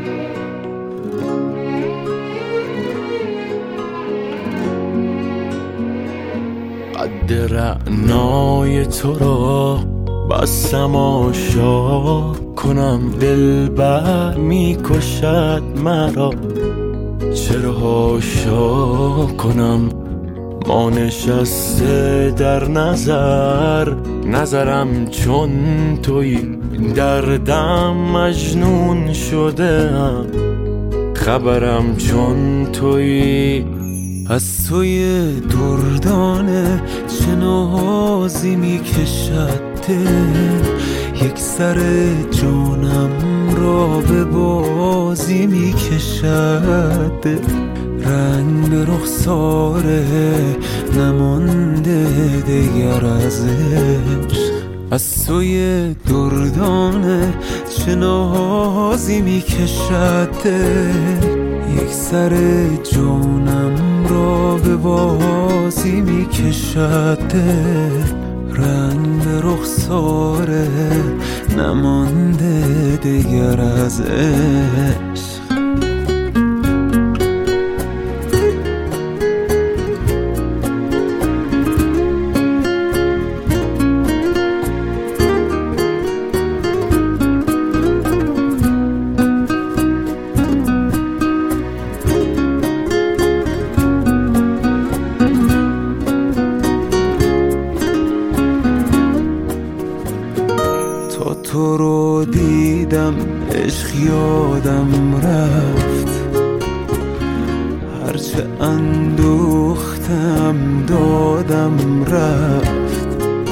قد رعنای تو را بستم آشا کنم، دلبر میکشد مرا چرا حاشا کنم. ما نشسته در نظرم چون تویی، دردم مجنون شده ام خبرم چون تویی. از توی دردانه چه نازی میکشد دل، یک سر جانم را به بازی میکشد دل. رنگ به رخساره نمانده دیگر از عشق، از توی دردانه چه نازی میکشد دل، یک سر جانم را به بازی میکشد دل. رنگ به رخساره نمانده دیگر از عشق. تا تو رو دیدم عشق یادم رفت، هرچه اندوختم دادم رفت.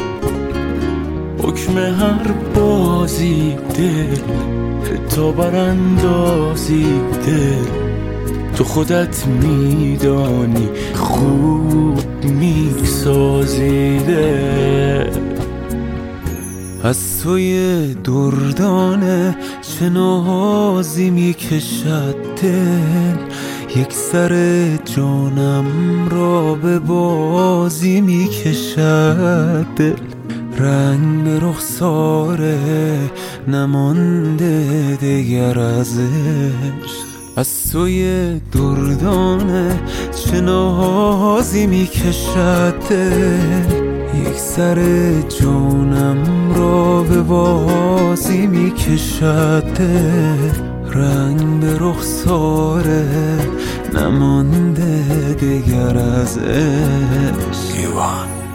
حکم هر بازی دل تو براندازی دل، تو خودت میدانی خوب میسازی دل. از توی دردانه چه نازی میکشد دل، یک سر جانم را به بازی میکشد دل. رنگ به رخساره نمانده دیگر از عشق، از توی دردانه چه نازی میکشد دل، یک سر جانم را به بازی میکشد دل. رنگ به رخساره نمانده دیگر از عشق.